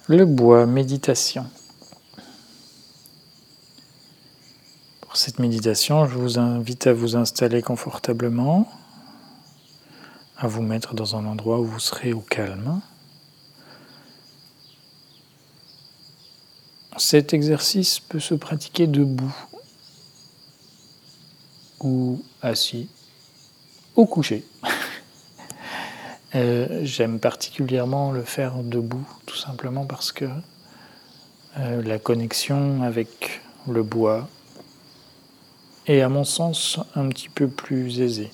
Le bois, méditation. Pour cette méditation, je vous invite à vous installer confortablement, à vous mettre dans un endroit où vous serez au calme. Cet exercice peut se pratiquer debout ou assis ou couché. J'aime particulièrement le faire debout, tout simplement parce que la connexion avec le bois est, à mon sens, un petit peu plus aisée.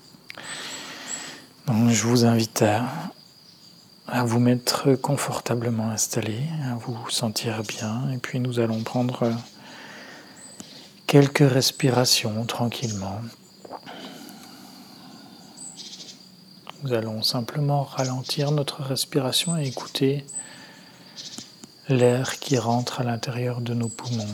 Donc, je vous invite à vous mettre confortablement installé, à vous sentir bien, et puis nous allons prendre quelques respirations tranquillement. Nous allons simplement ralentir notre respiration et écouter l'air qui rentre à l'intérieur de nos poumons.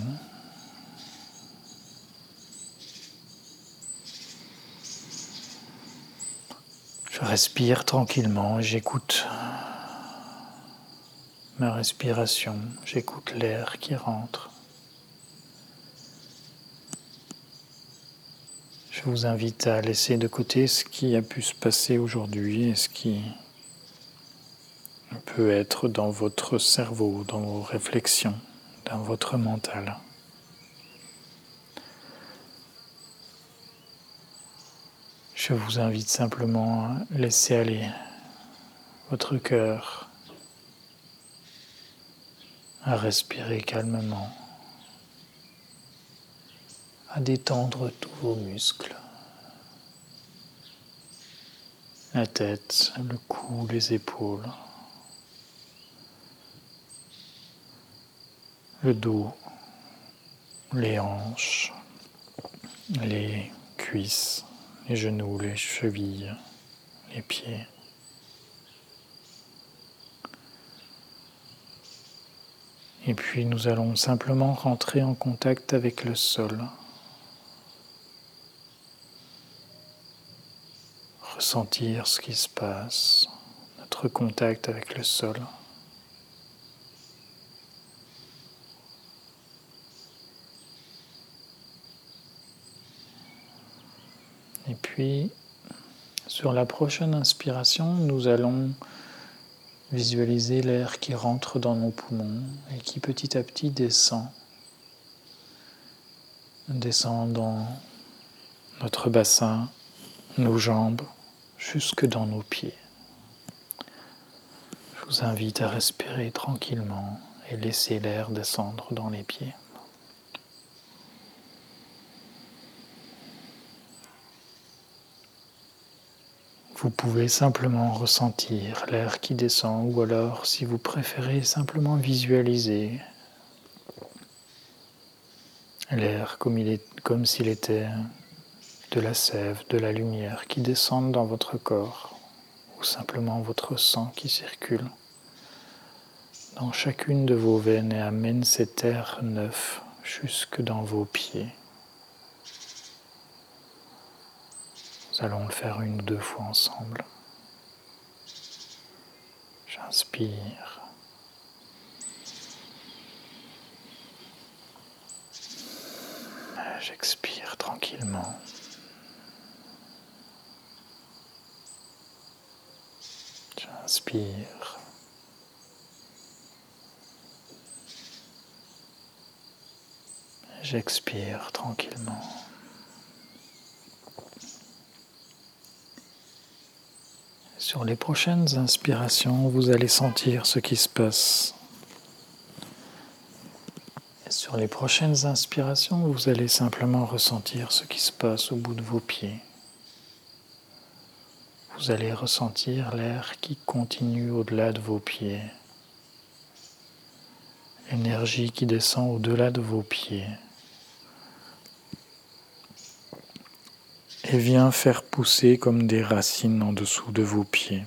Je respire tranquillement et j'écoute ma respiration, j'écoute l'air qui rentre. Je vous invite à laisser de côté ce qui a pu se passer aujourd'hui et ce qui peut être dans votre cerveau, dans vos réflexions, dans votre mental. Je vous invite simplement à laisser aller votre cœur, à respirer calmement, à détendre tous vos muscles, la tête, le cou, les épaules, le dos, les hanches, les cuisses, les genoux, les chevilles, les pieds. Et puis nous allons simplement rentrer en contact avec le sol. Ressentir ce qui se passe, notre contact avec le sol. Et puis, sur la prochaine inspiration, nous allons visualiser l'air qui rentre dans nos poumons et qui petit à petit descend dans notre bassin, nos jambes, jusque dans nos pieds. Je vous invite à respirer tranquillement et laisser l'air descendre dans les pieds. Vous pouvez simplement ressentir l'air qui descend ou alors, si vous préférez, simplement visualiser l'air comme s'il était de la sève, de la lumière qui descendent dans votre corps ou simplement votre sang qui circule dans chacune de vos veines et amène cet air neuf jusque dans vos pieds. Nous allons le faire 1 ou 2 fois ensemble. J'inspire. J'expire tranquillement. J'inspire. J'expire tranquillement. Sur les prochaines inspirations, vous allez sentir ce qui se passe. Et sur les prochaines inspirations, vous allez simplement ressentir ce qui se passe au bout de vos pieds. Vous allez ressentir l'air qui continue au-delà de vos pieds. L'énergie qui descend au-delà de vos pieds. Et vient faire pousser comme des racines en dessous de vos pieds.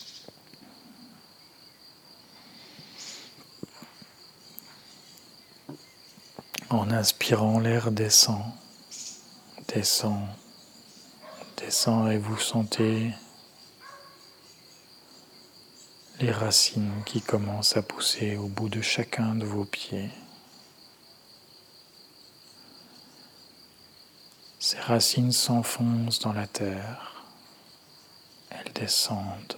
En inspirant, l'air descend, descend, descend et vous sentez les racines qui commencent à pousser au bout de chacun de vos pieds. Ces racines s'enfoncent dans la terre, elles descendent.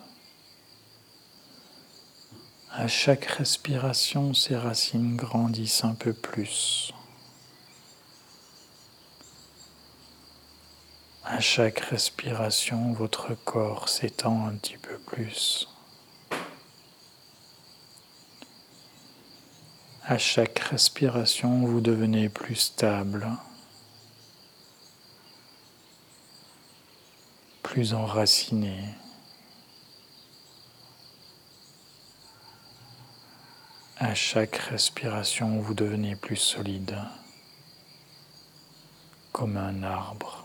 À chaque respiration, ces racines grandissent un peu plus. À chaque respiration, votre corps s'étend un petit peu plus. À chaque respiration, vous devenez plus stable, plus enraciné. À chaque respiration, vous devenez plus solide, comme un arbre.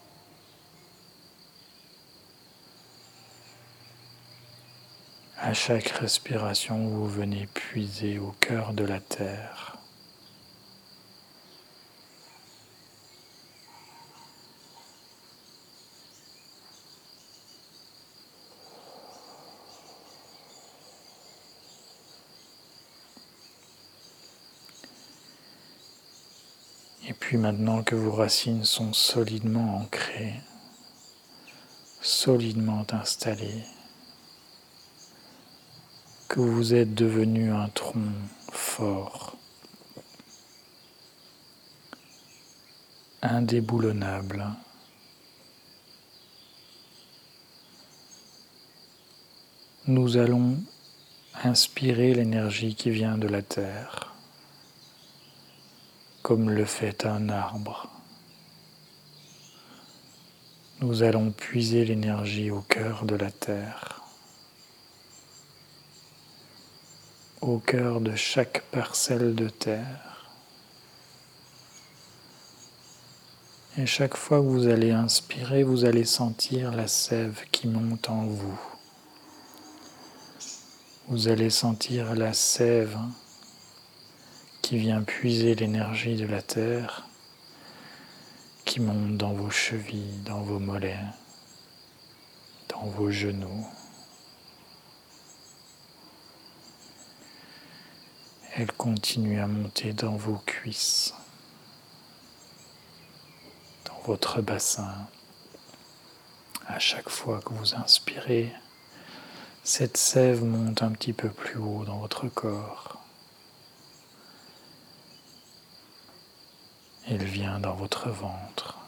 À chaque respiration, vous venez puiser au cœur de la terre. Et puis maintenant que vos racines sont solidement ancrées, solidement installées, que vous êtes devenu un tronc fort, indéboulonnable, nous allons inspirer l'énergie qui vient de la terre, comme le fait un arbre. Nous allons puiser l'énergie au cœur de la terre, au cœur de chaque parcelle de terre. Et chaque fois que vous allez inspirer, vous allez sentir la sève qui monte en vous. Vous allez sentir la sève qui vient puiser l'énergie de la terre, qui monte dans vos chevilles, dans vos mollets, dans vos genoux. Elle continue à monter dans vos cuisses, dans votre bassin. À chaque fois que vous inspirez, cette sève monte un petit peu plus haut dans votre corps. Elle vient dans votre ventre,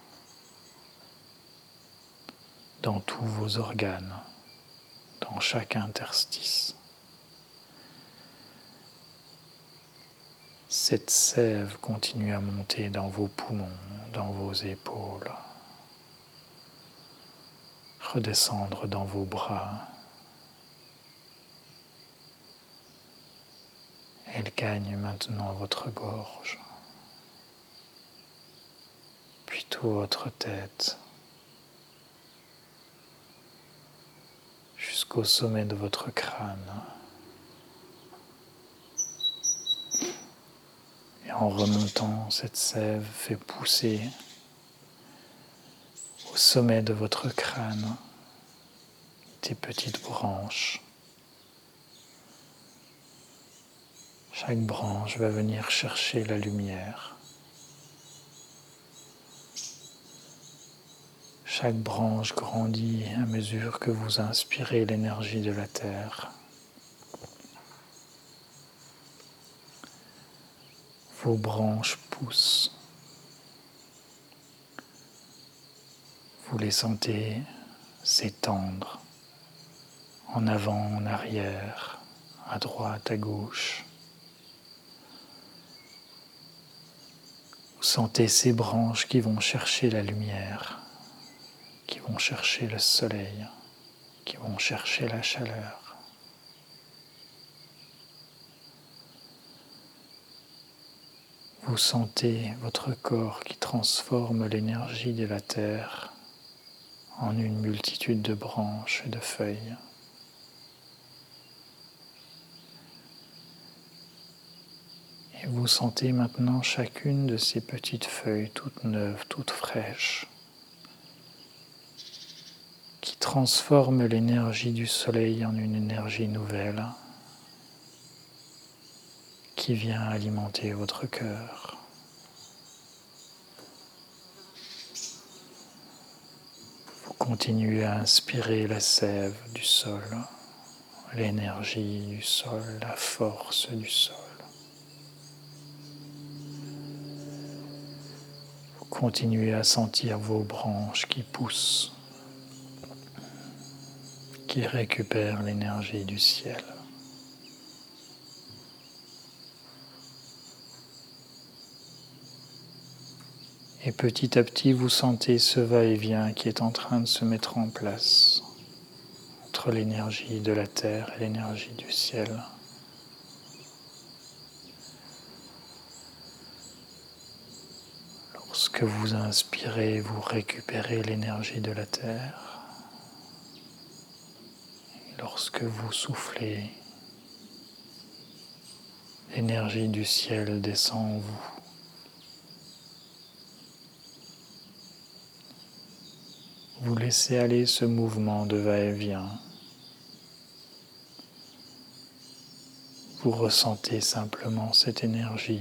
dans tous vos organes, dans chaque interstice. Cette sève continue à monter dans vos poumons, dans vos épaules, redescendre dans vos bras. Elle gagne maintenant votre gorge, puis toute votre tête, jusqu'au sommet de votre crâne. Et en remontant, cette sève fait pousser au sommet de votre crâne des petites branches. Chaque branche va venir chercher la lumière. Chaque branche grandit à mesure que vous inspirez l'énergie de la terre. Vos branches poussent. Vous les sentez s'étendre en avant, en arrière, à droite, à gauche. Vous sentez ces branches qui vont chercher la lumière, qui vont chercher le soleil, qui vont chercher la chaleur. Vous sentez votre corps qui transforme l'énergie de la terre en une multitude de branches et de feuilles. Et vous sentez maintenant chacune de ces petites feuilles toutes neuves, toutes fraîches, qui transforme l'énergie du soleil en une énergie nouvelle qui vient alimenter votre cœur. Vous continuez à inspirer la sève du sol, l'énergie du sol, la force du sol. Vous continuez à sentir vos branches qui poussent, qui récupèrent l'énergie du ciel. Et petit à petit, vous sentez ce va-et-vient qui est en train de se mettre en place entre l'énergie de la terre et l'énergie du ciel. Lorsque vous inspirez, vous récupérez l'énergie de la terre. Et lorsque vous soufflez, l'énergie du ciel descend en vous. Vous laissez aller ce mouvement de va-et-vient. Vous ressentez simplement cette énergie.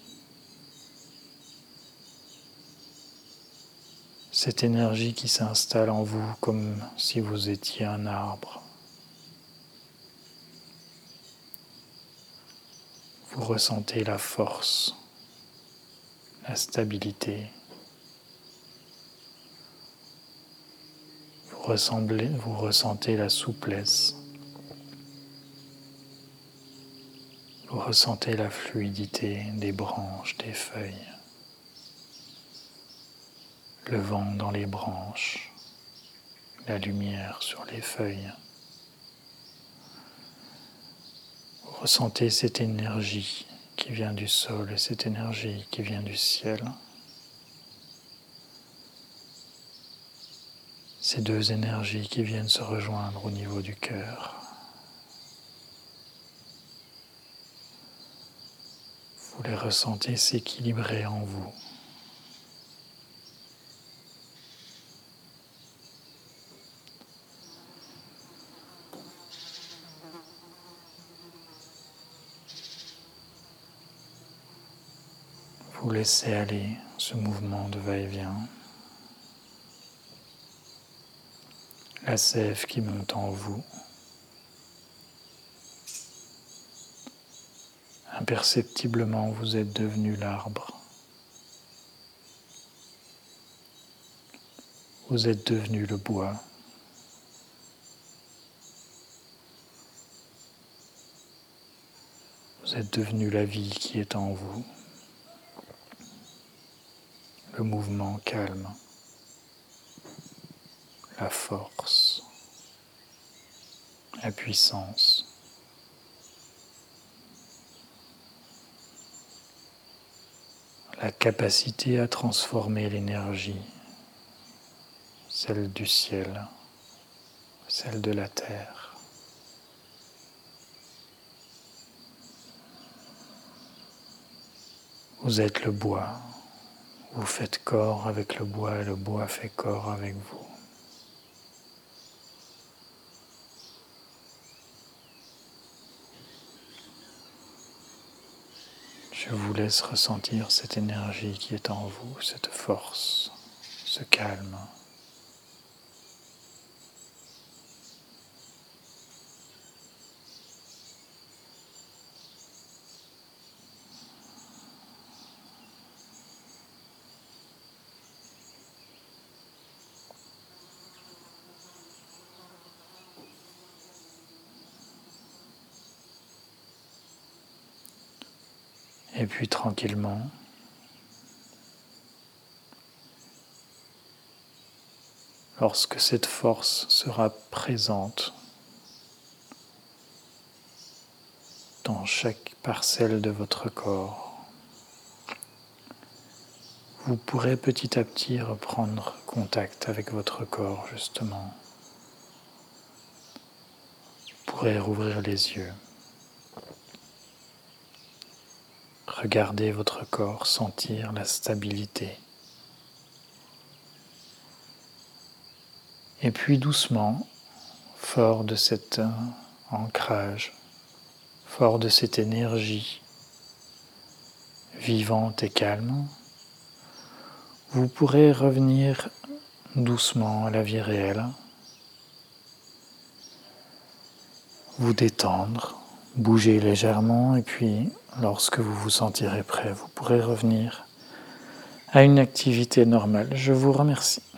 Cette énergie qui s'installe en vous comme si vous étiez un arbre. Vous ressentez la force, la stabilité. Vous ressentez la souplesse. Vous ressentez la fluidité des branches, des feuilles. Le vent dans les branches, la lumière sur les feuilles. Vous ressentez cette énergie qui vient du sol et cette énergie qui vient du ciel. Ces deux énergies qui viennent se rejoindre au niveau du cœur. Vous les ressentez s'équilibrer en vous. Vous laissez aller ce mouvement de va-et-vient. La sève qui monte en vous. Imperceptiblement, vous êtes devenu l'arbre. Vous êtes devenu le bois. Vous êtes devenu la vie qui est en vous. Le mouvement calme. La force. La puissance. La capacité à transformer l'énergie, celle du ciel, celle de la terre. Vous êtes le bois, vous faites corps avec le bois et le bois fait corps avec vous. Je vous laisse ressentir cette énergie qui est en vous, cette force, ce calme. Et puis tranquillement, lorsque cette force sera présente dans chaque parcelle de votre corps, vous pourrez petit à petit reprendre contact avec votre corps, justement. Vous pourrez rouvrir les yeux. Regardez votre corps, sentir la stabilité. Et puis doucement, fort de cet ancrage, fort de cette énergie vivante et calme, vous pourrez revenir doucement à la vie réelle, vous détendre, bouger légèrement et puis lorsque vous vous sentirez prêt, vous pourrez revenir à une activité normale. Je vous remercie.